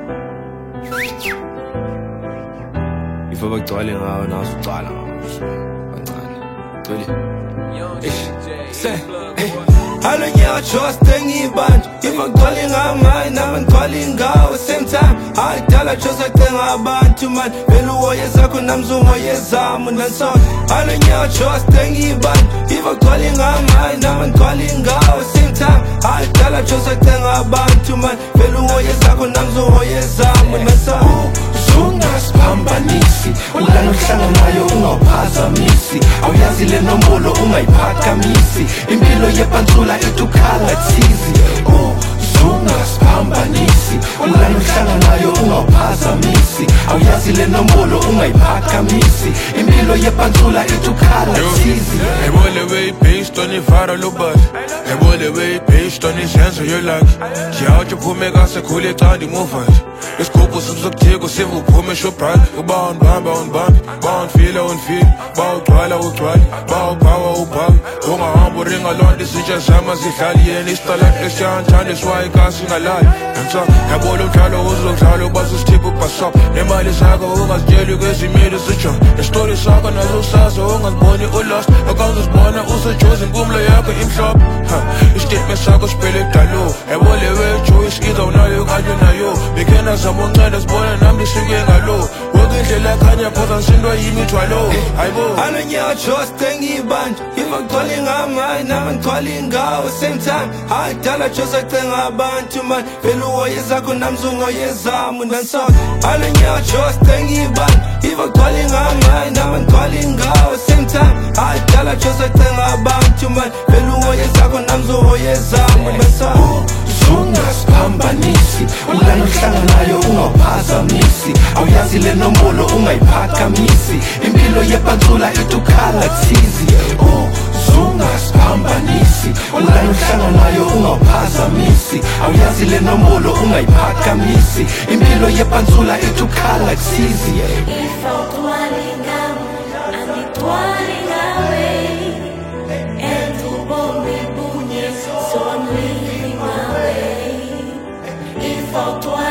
If abagcwale ngawe nawe usucala ngawe kancane gcwele Halo nyacho asitengibanje If agcwale ngamayi nami ngigcwale ngawe same time Ayidala chose acenga abantu man Vele uwoye zakho nami uwoye zami nansonke Halo nyacho asitengibanje If agcwale ngamayi nami ngigcwale ngawe same time Ayidala chose acenga abantu man Vele uwoye zakho nami uwoye zami nansonke Ungasiphambanisi ulana uhlanga nayo ungawuphazamisi awuyazi le nombolo ungayiphakamisi impilo yepantsula itukhala thizi ungasiphambanisi ulana uhlanga nayo ungawuphazamisi awuyazi le nombolo ungayiphakamisi impilo yepantsula itukhala thizi Ebole way based on ifara lobali Ebole way based on isenzo yolaki Jiyawuthi uphume kasekhule candi muvali Isigubhu sizokujika usiva uphume shoprite Uba undibambe undibambe Ba undifile undifile Ba ugcwala ugcwale Ba ubhawa ubhawe Ungahamba uringa lonto izitsha zama zidlali Yena isitalente siyanthanda siwaye kasi ngalali Nansa yabona umdlalo uzodlala Ubazi usithipha ubhasapha Nemali zakho ungazitsheli kwezimili zitsha Nestori sakho nazo usazi ungaziboni ulost Akangizibona usejozi nkumlo yakho imhlophe Istatement sakho siphele kudalo Ebole wejo isikiza unayo kanye nayo Bekhena zama unceda sibona nami lisuke ngalo Woke indlela ekhanya phosa nsindwa yimithwalo Hayibo Halo nyacho asitengibanje If agcwale ngamayi nami ngigcwale ngawe same time Ayidala chose acenga abantu man Vele uwoye zakho nami uwoye zami nansonke Halo nyacho asitengibanje If agcwale ngamayi nami ngigcwale ngawe same time Ayidala chose acenga abantu man Vele uwoye zakho nami uwoye zami nansonke Ungasiphambanisi ulana uhlanga nayo ungawuphazamisi awuyazi le nombolo ungayiphakamisi impilo yepantsula itukhala thizi ungasiphambanisi ulana uhlanga nayo ungawuphazamisi awuyazi le nombolo ungayiphakamisi impilo yepantsula itukhala thizi Faltou